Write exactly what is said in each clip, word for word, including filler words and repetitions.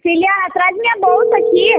Filha, traz minha bolsa aqui.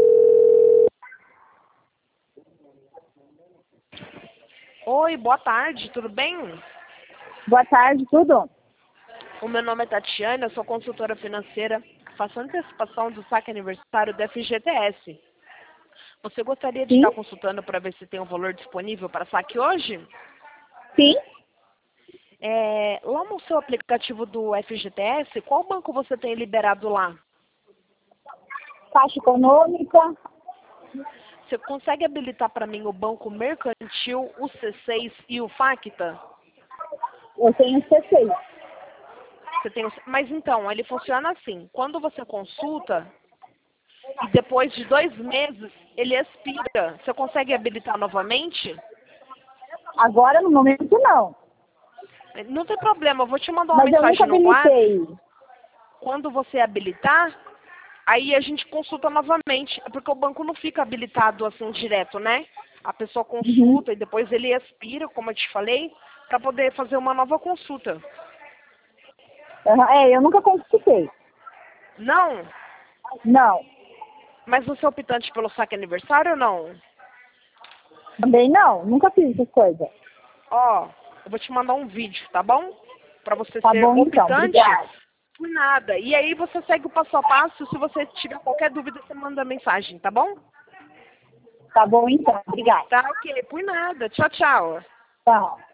Oi, boa tarde, tudo bem? Boa tarde, tudo? O meu nome é Tatiana, eu sou consultora financeira, faço antecipação do saque aniversário da F G T S. Você gostaria de Sim, estar consultando para ver se tem um valor disponível para saque hoje? sim. É, lá no seu aplicativo do F G T S, qual banco você tem liberado lá? Caixa Econômica. Você consegue habilitar para mim o Banco Mercantil, o C seis e o Facta? Eu tenho C seis. Você tem o... Mas então, ele funciona assim. Quando você consulta e depois de dois meses ele expira, você consegue habilitar novamente? Agora, no momento, não. Não tem problema, eu vou te mandar uma Mas eu nunca mensagem no WhatsApp. habilitei. Quando você habilitar, aí a gente consulta novamente. É porque o banco não fica habilitado assim direto, né? A pessoa Uhum. consulta e depois ele expira, como eu te falei, para poder fazer uma nova consulta. Uhum. É, eu nunca consultei. Não? Não. Mas você é optante pelo saque aniversário ou não? Também não. Nunca fiz essas coisas. Ó, eu vou te mandar um vídeo, tá bom? Para você Tá ser bom, então. optante Obrigada. por nada. E aí você segue o passo a passo. Se você tiver qualquer dúvida, você manda mensagem, tá bom? Tá bom, então. Obrigada. Tá ok, por nada. Tchau, tchau. Tchau.